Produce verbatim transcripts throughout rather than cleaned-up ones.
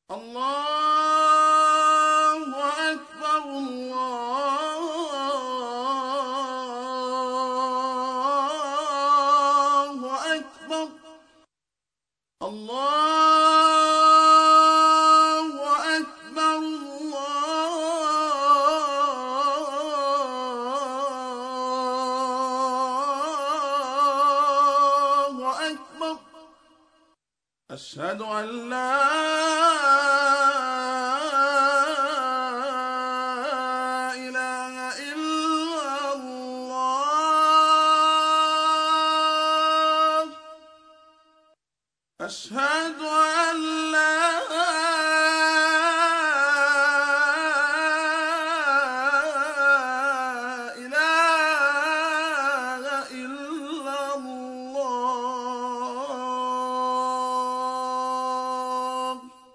الله أكبر الله أكبر الله أكبر الله أكبر. أشهد أن لا إله إلا الله. أشهد أن لا إله إلا الله.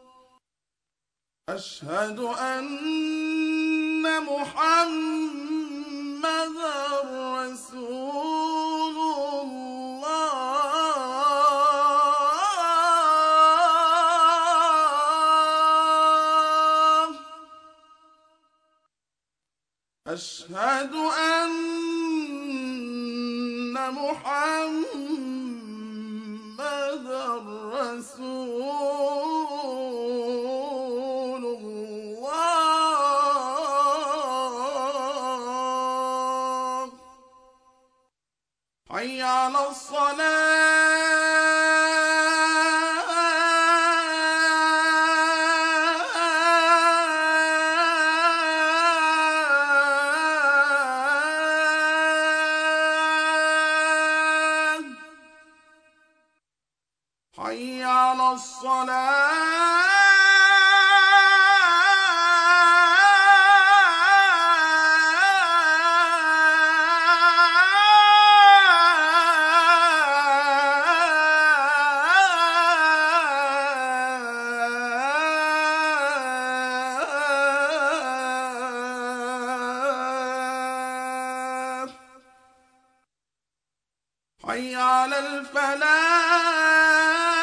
أشهد أن محمدًا رسول الله. أشهد أن محمدًا رسول الله. حي على الصلاة. حي على الصلاة. حي على الفلاح.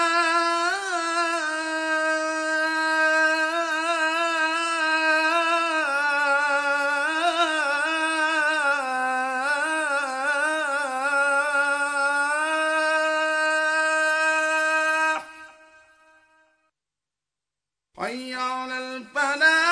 حي على الفلاح.